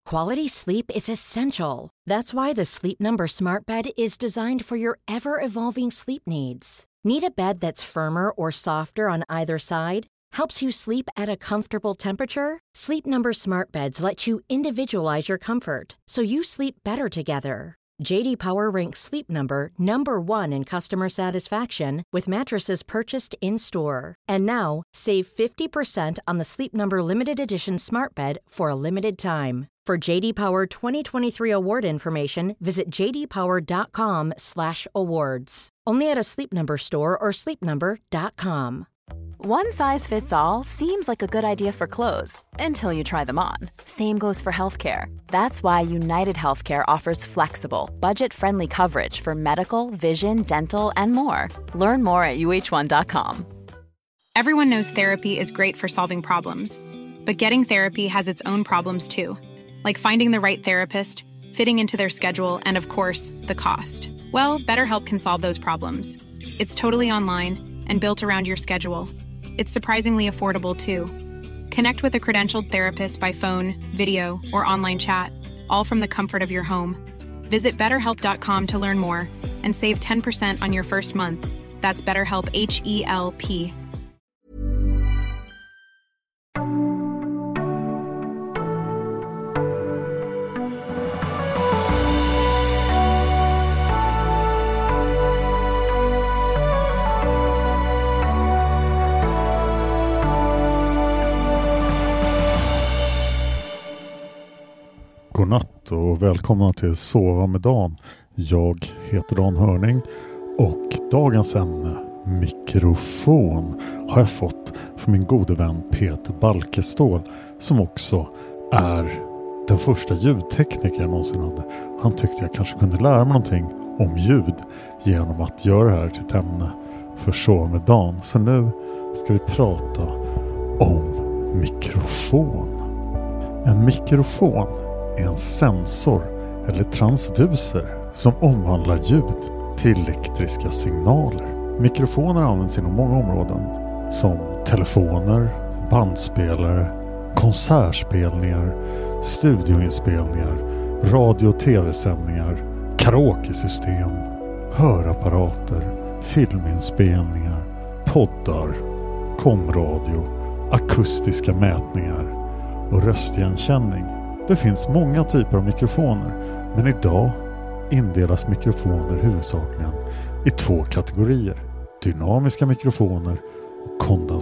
Quality sleep is essential. That's why the Sleep Number Smart Bed is designed for your ever-evolving sleep needs. Need a bed that's firmer or softer on either side? Helps you sleep at a comfortable temperature? Sleep Number Smart Beds let you individualize your comfort, so you sleep better together. J.D. Power ranks Sleep Number #1 in customer satisfaction with mattresses purchased in-store. And now, save 50% on the Sleep Number Limited Edition Smart Bed for a limited time. For J.D. Power 2023 award information, visit jdpower.com/awards. Only at a Sleep Number store or sleepnumber.com. One size fits all seems like a good idea for clothes until you try them on. Same goes for healthcare. That's why United Healthcare offers flexible, budget-friendly coverage for medical, vision, dental, and more. Learn more at uh1.com. Everyone knows therapy is great for solving problems, but getting therapy has its own problems too, like finding the right therapist, fitting into their schedule, and of course, the cost. Well, BetterHelp can solve those problems. It's totally online and built around your schedule. It's surprisingly affordable, too. Connect with a credentialed therapist by phone, video, or online chat, all from the comfort of your home. Visit BetterHelp.com to learn more and save 10% on your first month. That's BetterHelp, H-E-L-P. Godnatt och välkomna till Sova med Dan. Jag heter Dan Hörning och dagens ämne, mikrofon, har jag fått från min gode vän Peter Balkestål, som också är den första ljudtekniker jag någonsin hade. Han tyckte jag kanske kunde lära mig någonting om ljud genom att göra det här till ett ämne för Sova med Dan. Så nu ska vi prata om mikrofon. En mikrofon är en sensor eller transducer som omvandlar ljud till elektriska signaler. Mikrofoner används inom många områden som telefoner, bandspelare, konsertspelningar, studioinspelningar, radio- och tv-sändningar, karaokesystem, hörapparater, filminspelningar, poddar, komradio, akustiska mätningar och röstigenkänning. Det finns många typer av mikrofoner, men idag indelas mikrofoner huvudsakligen i två kategorier: dynamiska mikrofoner och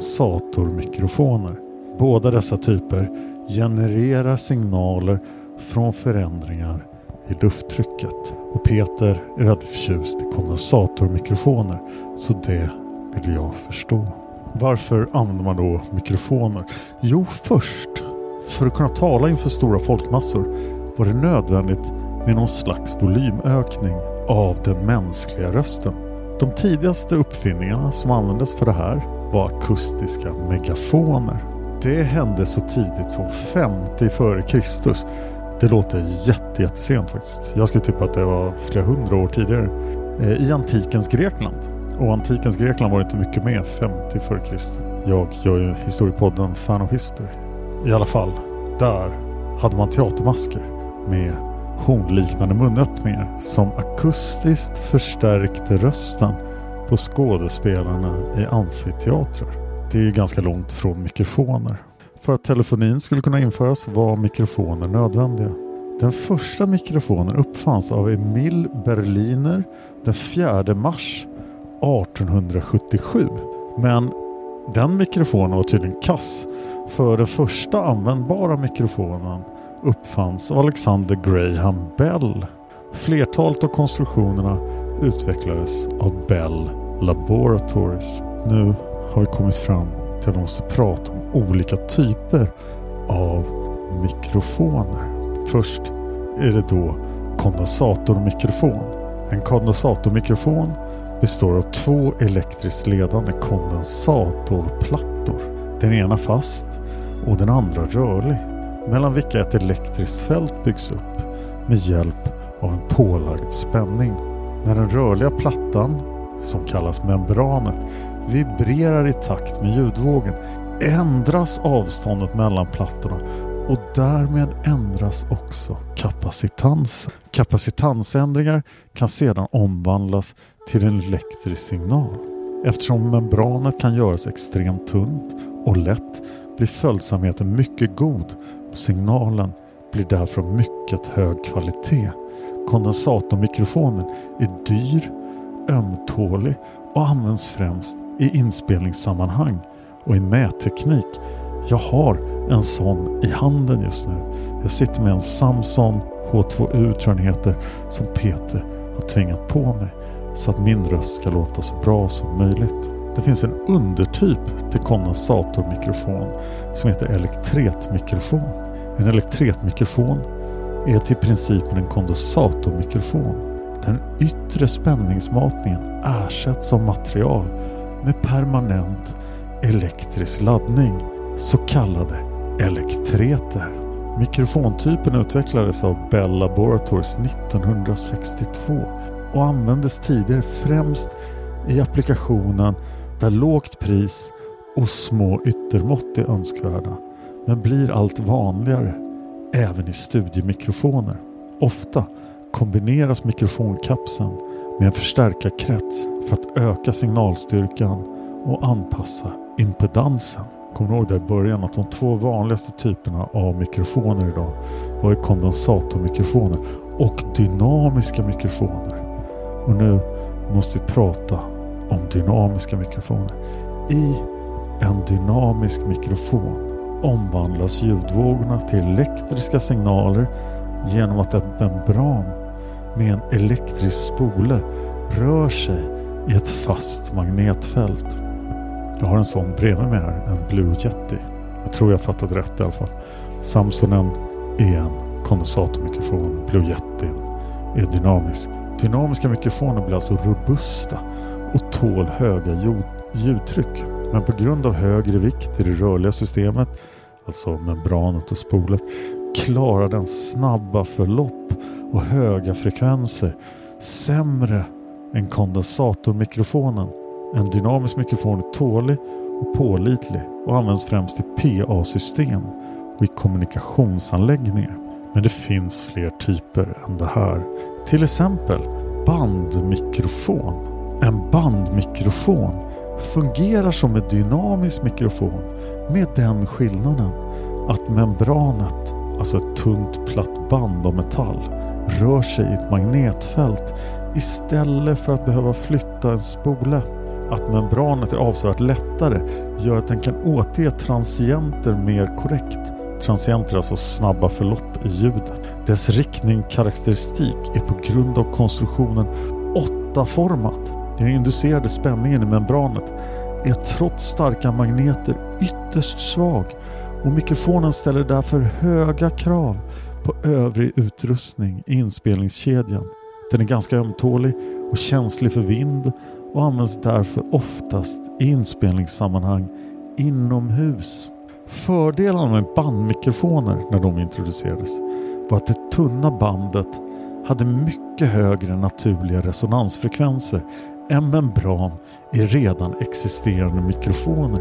kondensatormikrofoner. Båda dessa typer genererar signaler från förändringar i lufttrycket. Och Peter är väldigt förtjust i kondensatormikrofoner, så det vill jag förstå. Varför använder man då mikrofoner? Jo, först för att kunna tala inför stora folkmassor var det nödvändigt med någon slags volymökning av den mänskliga rösten. De tidigaste uppfinningarna som användes för det här var akustiska megafoner. Det hände så tidigt som 50 före Kristus. Det låter jättesent faktiskt. Jag skulle tippa att det var flera hundra år tidigare. I antikens Grekland. Och antikens Grekland var inte mycket mer 50 före Kristus. Jag gör ju historiepodden Fan of History. I alla fall, där hade man teatermasker med hornliknande munöppningar som akustiskt förstärkte rösten på skådespelarna i amfiteatrar. Det är ju ganska långt från mikrofoner. För att telefonin skulle kunna införas var mikrofoner nödvändiga. Den första mikrofonen uppfanns av Emil Berliner den 4 mars 1877. Men den mikrofonen var tydligen kass, för den första användbara mikrofonen uppfanns av Alexander Graham Bell. Flertalet av konstruktionerna utvecklades av Bell Laboratories. Nu har vi kommit fram till att vi måste prata om olika typer av mikrofoner. Först är det då kondensatormikrofon. En kondensatormikrofon består av två elektriskt ledande kondensatorplattor. Den ena fast och den andra rörlig, mellan vilka ett elektriskt fält byggs upp med hjälp av en pålagd spänning. När den rörliga plattan, som kallas membranet, vibrerar i takt med ljudvågen ändras avståndet mellan plattorna och därmed ändras också kapacitansen. Kapacitansändringar kan sedan omvandlas till en elektrisk signal. Eftersom membranet kan göras extremt tunt och lätt blir följsamheten mycket god och signalen blir därför av mycket hög kvalitet. Kondensatormikrofonen är dyr, ömtålig och används främst i inspelningssammanhang och i mätteknik. Jag har en sån i handen just nu. Jag sitter med en Samson H2U tror den heter, som Peter har tvingat på mig så att min röst ska låta så bra som möjligt. Det finns en undertyp till kondensatormikrofon som heter elektretmikrofon. En elektretmikrofon är till principen en kondensatormikrofon. Den yttre spänningsmatningen ersätts av material med permanent elektrisk laddning, så kallade elektreter. Mikrofontypen utvecklades av Bell Laboratories 1962 och användes tidigare främst i applikationen där lågt pris och små yttermått är önskvärda, men blir allt vanligare även i studiemikrofoner. Ofta kombineras mikrofonkapseln med en förstärkarkrets för att öka signalstyrkan och anpassa impedansen. Kommer ihåg där i början att de två vanligaste typerna av mikrofoner idag var ju kondensatormikrofoner och dynamiska mikrofoner. Och nu måste vi prata om dynamiska mikrofoner. I en dynamisk mikrofon omvandlas ljudvågorna till elektriska signaler genom att ett membran med en elektrisk spole rör sig i ett fast magnetfält. Jag har en sån bredvid mig här, en Blue Yeti. Jag tror jag fattat rätt i alla fall. Samsonen är en kondensatormikrofon, Blue Yeti är dynamisk. Dynamiska mikrofoner blir alltså robusta och tål höga ljudtryck. Men på grund av högre vikt i det rörliga systemet, alltså membranet och spolet, klarar den snabba förlopp och höga frekvenser sämre än kondensatormikrofonen. En dynamisk mikrofon är tålig och pålitlig och används främst i PA-system och i kommunikationsanläggningar. Men det finns fler typer än det här. Till exempel bandmikrofon. En bandmikrofon fungerar som en dynamisk mikrofon med den skillnaden att membranet, alltså ett tunt platt band av metall, rör sig i ett magnetfält istället för att behöva flytta en spole. Att membranet är avsevärt lättare gör att den kan återge transienter mer korrekt. Transienter är alltså snabba förlopp i ljudet. Dess riktningskaraktäristik är på grund av konstruktionen 8-format. Den inducerade spänningen i membranet är trots starka magneter ytterst svag och mikrofonen ställer därför höga krav på övrig utrustning i inspelningskedjan. Den är ganska ömtålig och känslig för vind och används därför oftast i inspelningssammanhang inomhus. Fördelarna med bandmikrofoner när de introducerades var att det tunna bandet hade mycket högre naturliga resonansfrekvenser än membran i redan existerande mikrofoner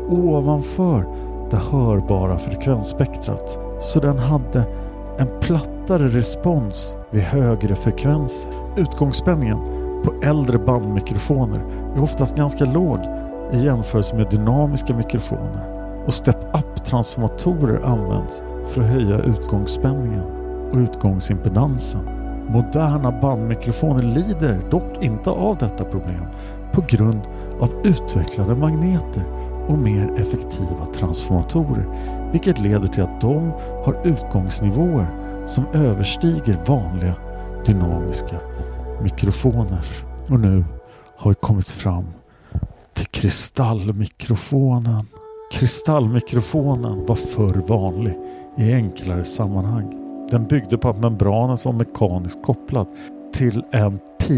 ovanför det hörbara frekvensspektrat. Så den hade en plattare respons vid högre frekvenser. Utgångsspänningen på äldre bandmikrofoner är oftast ganska låg i jämförelse med dynamiska mikrofoner. Och step-up-transformatorer används för att höja utgångsspänningen och utgångsimpedansen. Moderna bandmikrofoner lider dock inte av detta problem på grund av utvecklade magneter och mer effektiva transformatorer, vilket leder till att de har utgångsnivåer som överstiger vanliga dynamiska mikrofoner. Och nu har vi kommit fram till kristallmikrofonen. Kristallmikrofonen var förr vanlig i enklare sammanhang. Den byggde på att membranet var mekaniskt kopplad till en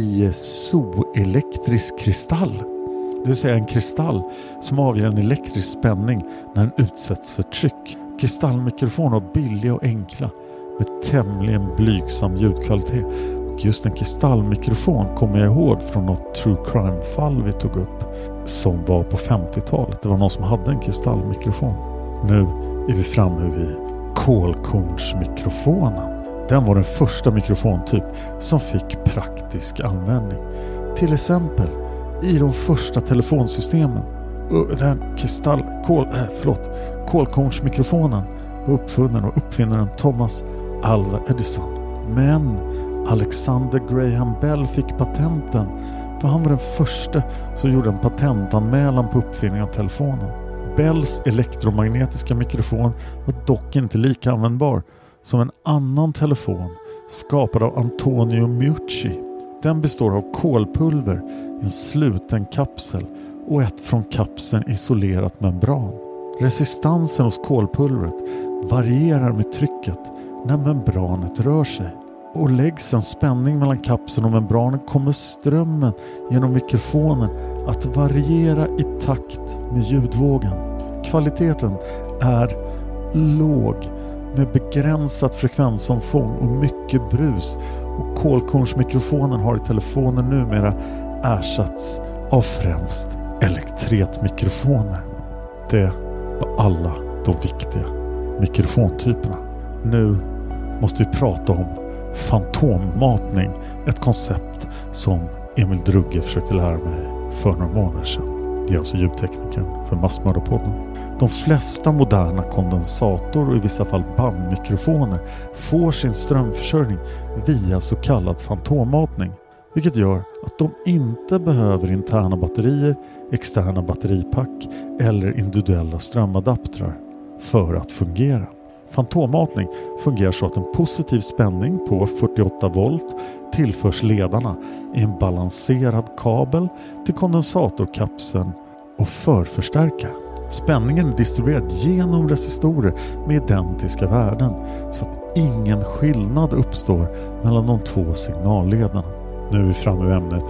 piezoelektrisk kristall. Det vill säga en kristall som avger en elektrisk spänning när den utsätts för tryck. Kristallmikrofoner var billiga och enkla med tämligen blygsam ljudkvalitet. Och just en kristallmikrofon kommer jag ihåg från något true crime-fall vi tog upp som var på 50-talet. Det var någon som hade en kristallmikrofon. Nu är vi framme vid kolkornsmikrofonen. Den var den första mikrofontyp som fick praktisk användning. Till exempel i de första telefonsystemen. Den kolkornsmikrofonen var uppfunnen och uppfinnaren Thomas Alva Edison. Men Alexander Graham Bell fick patenten, för han var den första som gjorde en patentanmälan på uppfinningen av telefonen. Bells elektromagnetiska mikrofon var dock inte lika användbar som en annan telefon skapad av Antonio Meucci. Den består av kolpulver i en sluten kapsel och ett från kapseln isolerat membran. Resistansen hos kolpulvret varierar med trycket när membranet rör sig. Och läggs en spänning mellan kapseln och membranen kommer strömmen genom mikrofonen att variera i takt med ljudvågen. Kvaliteten är låg med begränsat frekvensomfång och mycket brus, och kolkornsmikrofonen har i telefonen numera ersatts av främst elektretmikrofoner. Det var alla de viktiga mikrofontyperna. Nu måste vi prata om fantommatning, ett koncept som Emil Drugge försökte lära mig för några månader sedan. Det är alltså ljudteknikern för Massmördarpodden. De flesta moderna kondensator och i vissa fall bandmikrofoner får sin strömförsörjning via så kallad fantommatning, vilket gör att de inte behöver interna batterier, externa batteripack eller individuella strömadaptrar för att fungera. Fantommatning fungerar så att en positiv spänning på 48 volt tillförs ledarna i en balanserad kabel till kondensatorkapseln och förförstärkaren. Spänningen är distribuerad genom resistorer med identiska värden så att ingen skillnad uppstår mellan de två signalledarna. Nu är vi framme vid ämnet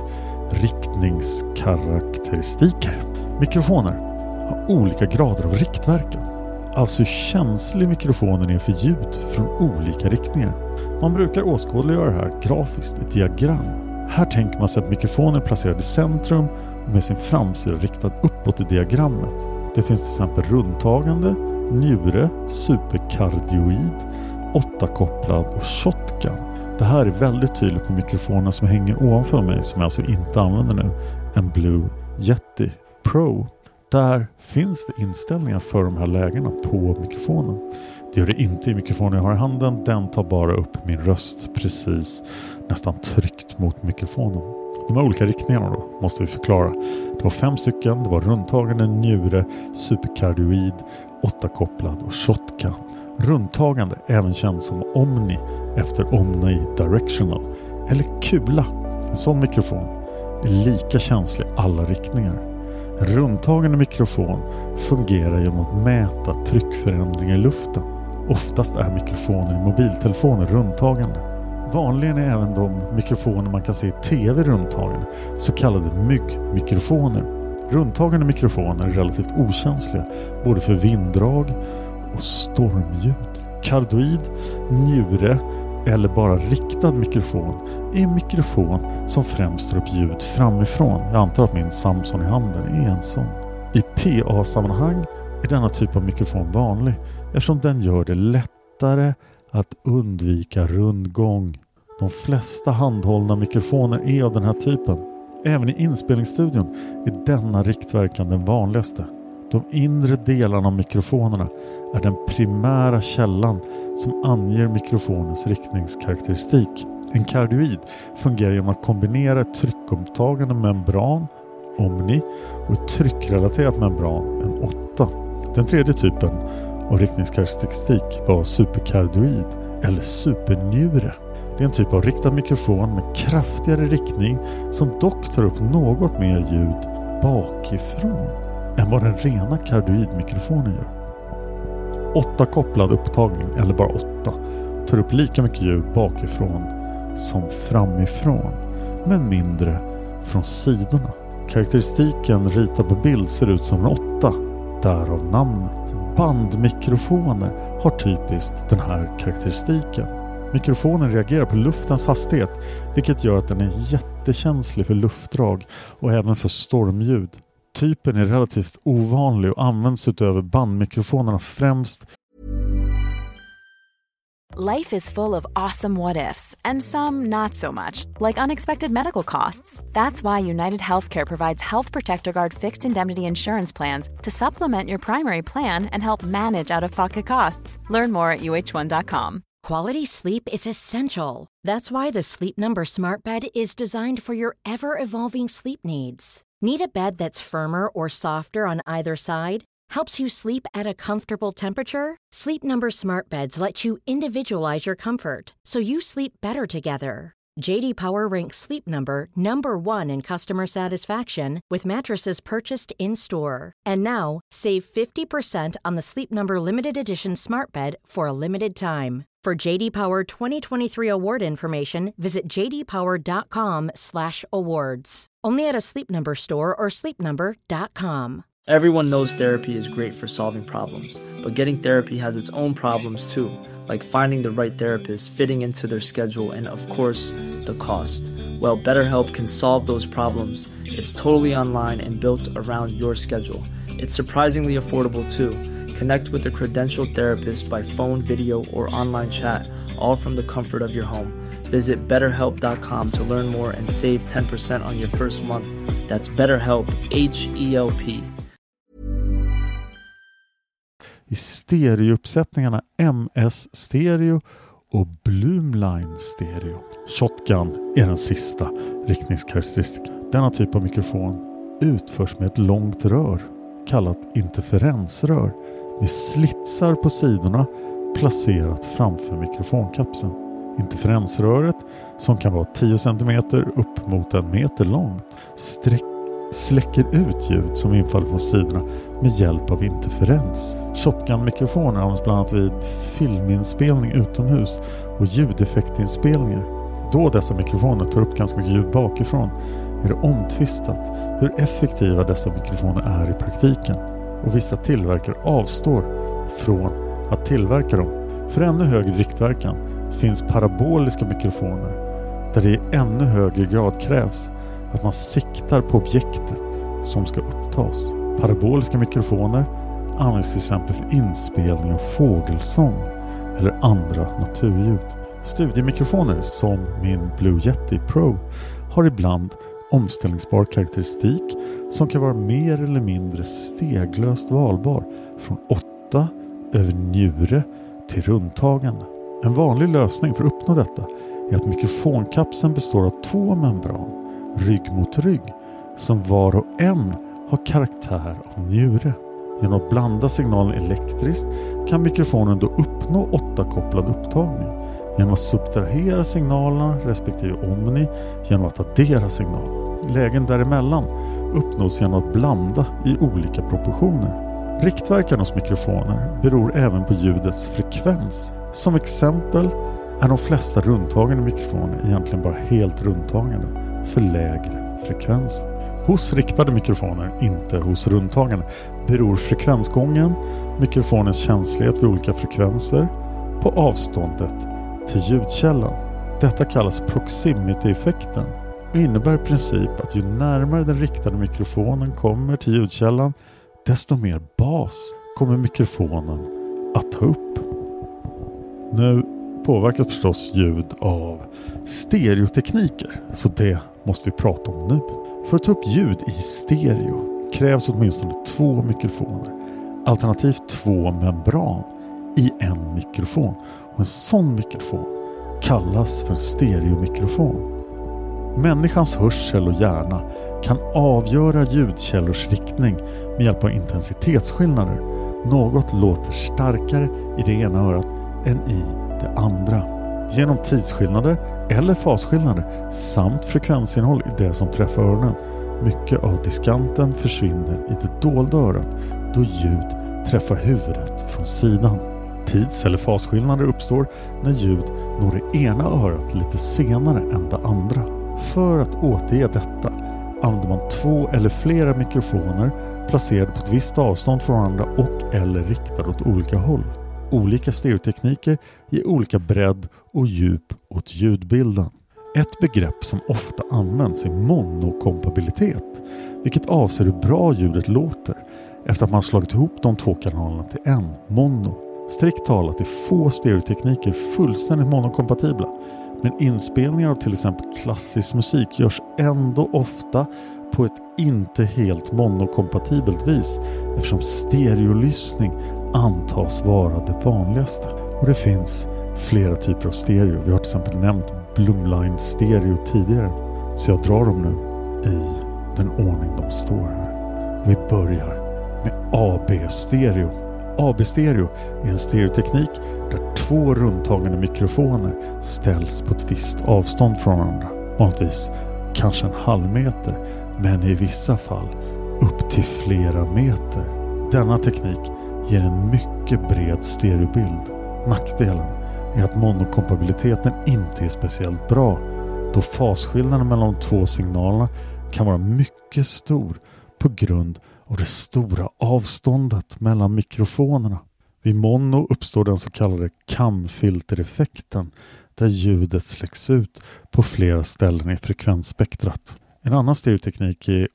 riktningskaraktäristiker. Mikrofoner har olika grader av riktverkan. Alltså hur känslig mikrofonen är för ljud från olika riktningar. Man brukar åskådliggöra det här grafiskt i ett diagram. Här tänker man sig att mikrofonen är placerad i centrum och med sin framsida riktad uppåt i diagrammet. Det finns till exempel rundtagande, njure, superkardioid, 8-kopplad och shotgun. Det här är väldigt tydligt på mikrofonen som hänger ovanför mig, som jag alltså inte använder nu, en Blue Yeti Pro. Där finns det inställningar för de här lägena på mikrofonen. Det gör det inte i mikrofonen jag har i handen. Den tar bara upp min röst precis nästan tryckt mot mikrofonen. De här olika riktningarna då måste vi förklara. Det var 5 stycken. Det var rundtagande, njure, superkardioid, 8-kopplad och shotgun. Rundtagande, även känd som Omni efter Omni Directional, eller kula. En sån mikrofon är lika känslig i alla riktningar. En rundtagande mikrofon fungerar genom att mäta tryckförändringar i luften. Oftast är mikrofoner i mobiltelefoner rundtagande. Vanligen är även de mikrofoner man kan se i tv rundtagande, så kallade myggmikrofoner. Rundtagande mikrofoner är relativt okänsliga både för vinddrag och stormljud. Kardioid, njure eller bara riktad mikrofon är en mikrofon som främst tar upp ljud framifrån. Jag antar att min Samson i handen är en sån. I PA-sammanhang är denna typ av mikrofon vanlig eftersom den gör det lättare att undvika rundgång. De flesta handhållna mikrofoner är av den här typen. Även i inspelningsstudion är denna riktverkan den vanligaste. De inre delarna av mikrofonerna är den primära källan som anger mikrofonens riktningskaraktäristik. En kardioid fungerar genom att kombinera ett tryckupptagande membran, Omni, och ett tryckrelaterat membran, en 8. Den tredje typen av riktningskaraktäristik var superkardioid eller supernjure. Det är en typ av riktad mikrofon med kraftigare riktning som dock tar upp något mer ljud bakifrån än vad den rena kardioidmikrofonen gör. 8-kopplad upptagning, eller bara 8, tar upp lika mycket ljud bakifrån som framifrån, men mindre från sidorna. Karaktäristiken ritad på bild ser ut som en 8, därav namnet. Bandmikrofoner har typiskt den här karaktäristiken. Mikrofonen reagerar på luftens hastighet, vilket gör att den är jättekänslig för luftdrag och även för stormljud. Typen är relativt ovanlig och används utöver bandmikrofonerna främst. Life is full of awesome what-ifs, and some not so much, like unexpected medical costs. That's why United Healthcare provides Health Protector Guard fixed indemnity insurance plans to supplement your primary plan and help manage out-of-pocket costs. Learn more at uh1.com. Quality sleep is essential. That's why the Sleep Number Smart Bed is designed for your ever-evolving sleep needs. Need a bed that's firmer or softer on either side? Helps you sleep at a comfortable temperature? Sleep Number Smart Beds let you individualize your comfort so you sleep better together. J.D. Power ranks Sleep Number #1 in customer satisfaction with mattresses purchased in-store. And now, save 50% on the Sleep Number Limited Edition Smart Bed for a limited time. For J.D. Power 2023 award information, visit jdpower.com/awards. Only at a Sleep Number store or sleepnumber.com. Everyone knows therapy is great for solving problems, but getting therapy has its own problems too, like finding the right therapist, fitting into their schedule, and of course, the cost. Well, BetterHelp can solve those problems. It's totally online and built around your schedule. It's surprisingly affordable too. Connect with a credentialed therapist by phone, video, or online chat, all from the comfort of your home. Visit BetterHelp.com to learn more and save 10% on your first month. That's BetterHelp, H-E-L-P. I stereouppsättningarna MS Stereo och Blumline Stereo. Shotgun är den sista riktningskaraktäristiken. Denna typ av mikrofon utförs med ett långt rör kallat interferensrör med slitsar på sidorna placerat framför mikrofonkapseln. Interferensröret, som kan vara 10 cm upp mot 1 meter långt, släcker ut ljud som infaller från sidorna med hjälp av interferens. Shotgun-mikrofoner används bland annat vid filminspelning utomhus och ljudeffektinspelningar. Då dessa mikrofoner tar upp ganska mycket ljud bakifrån är det omtvistat hur effektiva dessa mikrofoner är i praktiken, och vissa tillverkare avstår från att tillverka dem. För ännu högre riktverkan finns paraboliska mikrofoner där det i ännu högre grad krävs att man siktar på objektet som ska upptas. Paraboliska mikrofoner används till exempel för inspelning av fågelsång eller andra naturljud. Studiemikrofoner som min Blue Yeti Pro har ibland omställningsbar karaktäristik som kan vara mer eller mindre steglöst valbar från 8 över njure till rundtagande. En vanlig lösning för att uppnå detta är att mikrofonkapseln består av 2 membran, rygg mot rygg, som var och en har karaktär av njure. Genom att blanda signalen elektriskt kan mikrofonen då uppnå 8-kopplad upptagning genom att subtrahera signalerna respektive omni genom att addera signal. Lägen däremellan uppnås genom att blanda i olika proportioner. Riktverkan hos mikrofoner beror även på ljudets frekvens. Som exempel är de flesta rundtagande mikrofoner egentligen bara helt rundtagande för lägre frekvens. Hos riktade mikrofoner, inte hos rundtagande, beror frekvensgången, mikrofonens känslighet vid olika frekvenser, på avståndet till ljudkällan. Detta kallas proximity-effekten och innebär i princip att ju närmare den riktade mikrofonen kommer till ljudkällan, desto mer bas kommer mikrofonen att ta upp. Nu påverkas förstås ljud av stereotekniker, så det måste vi prata om nu. För att ta upp ljud i stereo krävs åtminstone 2 mikrofoner, alternativt 2 membran i en mikrofon. Och en sån mikrofon kallas för stereomikrofon. Människans hörsel och hjärna kan avgöra ljudkällors riktning med hjälp av intensitetsskillnader. Något låter starkare i det ena örat än i det andra. Genom tidsskillnader eller fasskillnader samt frekvensinnehåll i det som träffar öronen. Mycket av diskanten försvinner i det dolda örat då ljud träffar huvudet från sidan. Tids- eller fasskillnader uppstår när ljud når det ena örat lite senare än det andra. För att återge detta använder man 2 eller flera mikrofoner placerade på ett visst avstånd från varandra och eller riktade åt olika håll. Olika stereotekniker ger olika bredd och djup åt ljudbilden. Ett begrepp som ofta används är monokompabilitet, vilket avser hur bra ljudet låter efter att man slagit ihop de 2 kanalerna till en, mono. Strikt talat är få stereotekniker fullständigt monokompatibla, men inspelningar av till exempel klassisk musik görs ändå ofta på ett inte helt monokompatibelt vis, eftersom stereolyssning antas vara det vanligaste. Och det finns flera typer av stereo. Vi har till exempel nämnt Blumlein stereo tidigare, så jag drar dem nu i den ordning de står här. Vi börjar med AB-stereo. AB-stereo är en stereoteknik där två rundtagande mikrofoner ställs på ett visst avstånd från varandra. Vanligtvis kanske en halv meter, men i vissa fall upp till flera meter. Denna teknik ger en mycket bred stereobild. Nackdelen är att monokompatibiliteten inte är speciellt bra, då fasskillnaden mellan de två signalerna kan vara mycket stor på grund av det stora avståndet mellan mikrofonerna. Vid mono uppstår den så kallade kamfiltereffekten, där ljudet släcks ut på flera ställen i frekvensspektrat. En annan stereoteknik är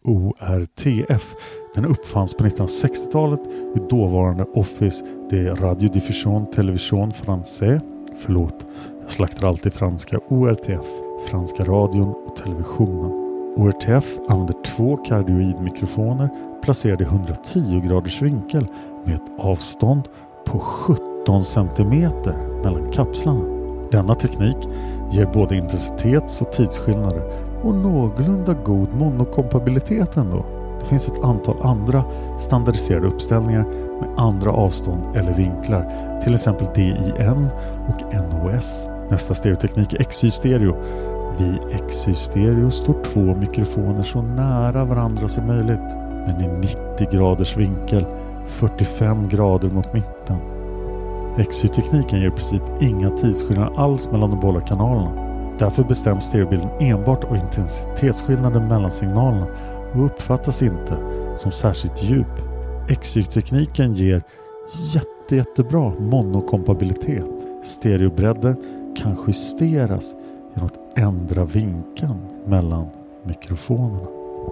ORTF. Den uppfanns på 1960-talet vid dåvarande Office de Radiodiffusion Télévision Français. Förlåt, jag slaktar alltid franska. ORTF, franska radion och televisionen. ORTF använder två kardioidmikrofoner placerade i 110 graders vinkel med ett avstånd på 17 cm mellan kapslarna. Denna teknik ger både intensitets- och tidsskillnader och någorlunda god monokompatibilitet ändå. Det finns ett antal andra standardiserade uppställningar med andra avstånd eller vinklar, till exempel DIN och NOS. Nästa stereoteknik är XY-stereo. Vid XY-stereo står två mikrofoner så nära varandra som möjligt, men i 90 graders vinkel, 45 grader mot mitten. XY-tekniken ger i princip inga tidsskillnader alls mellan de båda kanalerna. Därför bestäms stereobilden enbart av intensitetsskillnaden mellan signalerna och uppfattas inte som särskilt djup. XY-tekniken ger jättebra monokompatibilitet. Stereobredden kan justeras genom att ändra vinkeln mellan mikrofonerna.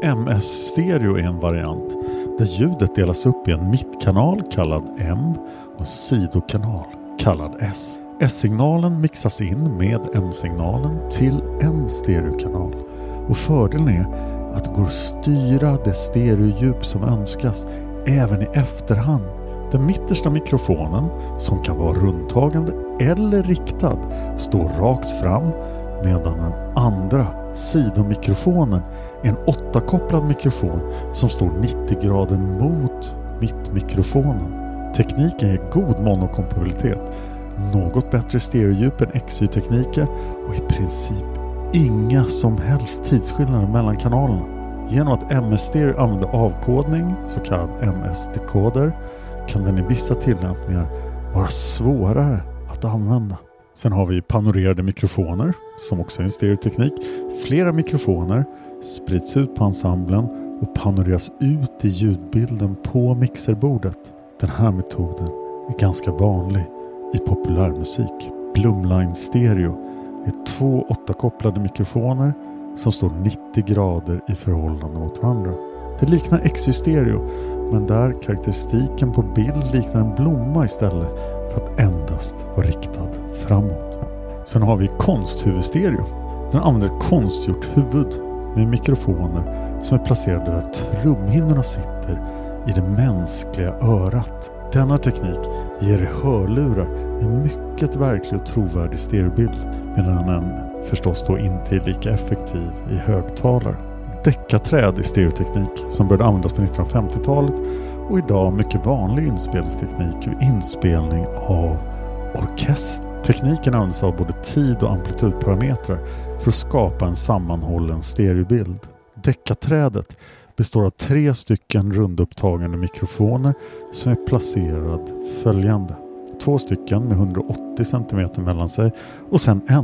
MS-stereo är en variant där ljudet delas upp i en mittkanal kallad M och en sidokanal kallad S. S-signalen mixas in med M-signalen till en stereokanal, och fördelen är att det går att styra det stereodjup som önskas även i efterhand. Den mittersta mikrofonen, som kan vara rundtagande eller riktad, står rakt fram, medan den andra sidomikrofonen är en 8-kopplad mikrofon som står 90 grader mot mittmikrofonen. Tekniken ger god monokompatibilitet, något bättre stereodjup än XY-tekniker och i princip inga som helst tidsskillnader mellan kanalerna. Genom att MS-stereo använder avkodning, så kallad MS-decoder, kan den i vissa tillämpningar vara svårare att använda. Sen har vi panorerade mikrofoner, som också är en stereoteknik. Flera mikrofoner sprids ut på ensemblen och panoreras ut i ljudbilden på mixerbordet. Den här metoden är ganska vanlig i populärmusik. Blumlein stereo är två 8-kopplade mikrofoner som står 90 grader i förhållande mot varandra. Det liknar XY-stereo, men där karaktäristiken på bild liknar en blomma istället för att endast vara riktad framåt. Sen har vi konsthuvudstereo. Den använder ett konstgjort huvud med mikrofoner som är placerade där trumhinnorna sitter i det mänskliga örat. Denna teknik ger hörlurar en mycket verklig och trovärdig stereobild, medan den förstås då inte är lika effektiv i högtalare. Deckaträd är stereoteknik som började användas på 1950-talet och idag mycket vanlig inspelningsteknik vid inspelning av orkester. Tekniken används av både tid- och amplitudparametrar för att skapa en sammanhållen stereobild. Deckaträdet består av 3 stycken rundupptagande mikrofoner som är placerad följande. 2 stycken med 180 cm mellan sig och sen en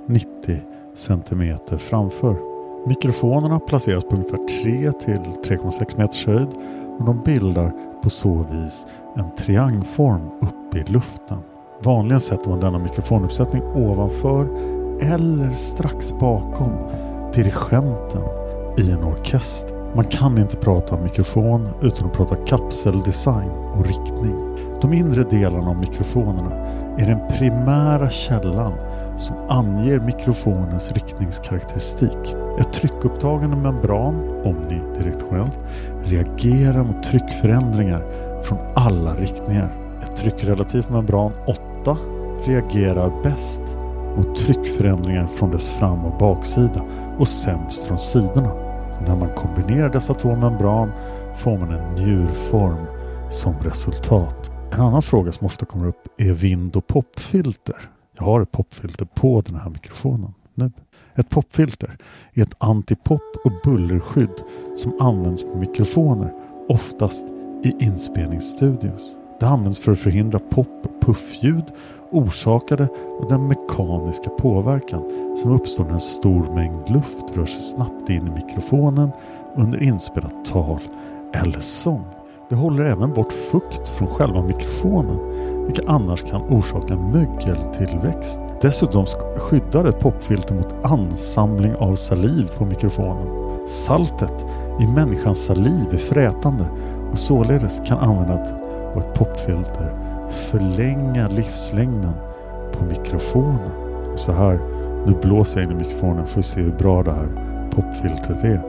90 cm framför. Mikrofonerna placeras på ungefär 3 till 3,6 meters höjd och de bildar på så vis en triangform uppe i luften. Vanligen sätter man denna mikrofonuppsättning ovanför eller strax bakom dirigenten i en orkester. Man kan inte prata om mikrofon utan att prata kapseldesign och riktning. De inre delarna av mikrofonerna är den primära källan som anger mikrofonens riktningskaraktäristik. Ett tryckupptagande membran, omnidirektionellt, reagerar mot tryckförändringar från alla riktningar. Ett tryckrelativt membran 8 reagerar bäst mot tryckförändringar från dess fram- och baksida och sämst från sidorna. När man kombinerar dessa två membran får man en njurform som resultat. En annan fråga som ofta kommer upp är vind- och popfilter. Jag har ett popfilter på den här mikrofonen nu. Ett popfilter är ett antipop- och bullerskydd som används på mikrofoner, oftast i inspelningsstudios. Det används för att förhindra pop- och puffljud orsakade av den mekaniska påverkan som uppstår när en stor mängd luft rör sig snabbt in i mikrofonen under inspelat tal eller sång. Det håller även bort fukt från själva mikrofonen, vilket annars kan orsaka mögeltillväxt. Dessutom skyddar ett popfilter mot ansamling av saliv på mikrofonen. Saltet i människans saliv är frätande och således kan användas av ett popfilter förlänga livslängden på mikrofonen. Så här, nu blåser jag in i mikrofonen för att se hur bra det här popfiltret är.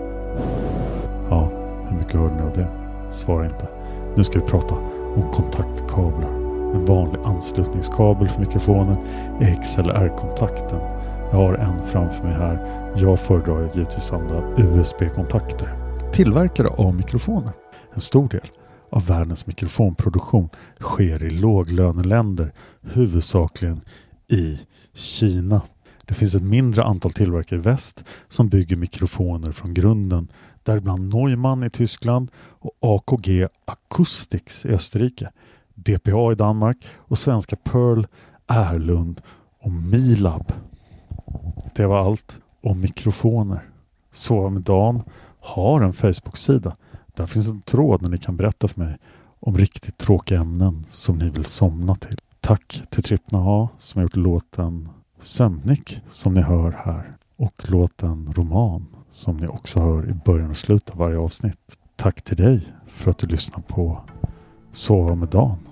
Ja, hur mycket hörde ni av det? Svara inte. Nu ska vi prata om kontaktkablar. En vanlig anslutningskabel för mikrofonen är XLR-kontakten. Jag har en framför mig här. Jag föredrar givetvis andra USB-kontakter. Tillverkare av mikrofoner. En stor del av världens mikrofonproduktion sker i låglöneländer, huvudsakligen i Kina. Det finns ett mindre antal tillverkare i väst som bygger mikrofoner från grunden, däribland Neumann i Tyskland och AKG Acoustics i Österrike, DPA i Danmark och svenska Pearl, Erlund och Milab. Det var allt om mikrofoner. Sova med Dan har en Facebook-sida. Där finns en tråd där ni kan berätta för mig om riktigt tråkiga ämnen som ni vill somna till. Tack till Trippna A som har gjort låten Sömnik som ni hör här. Och låten Roman som ni också hör i början och slutet av varje avsnitt. Tack till dig för att du lyssnar på Sova med Dan.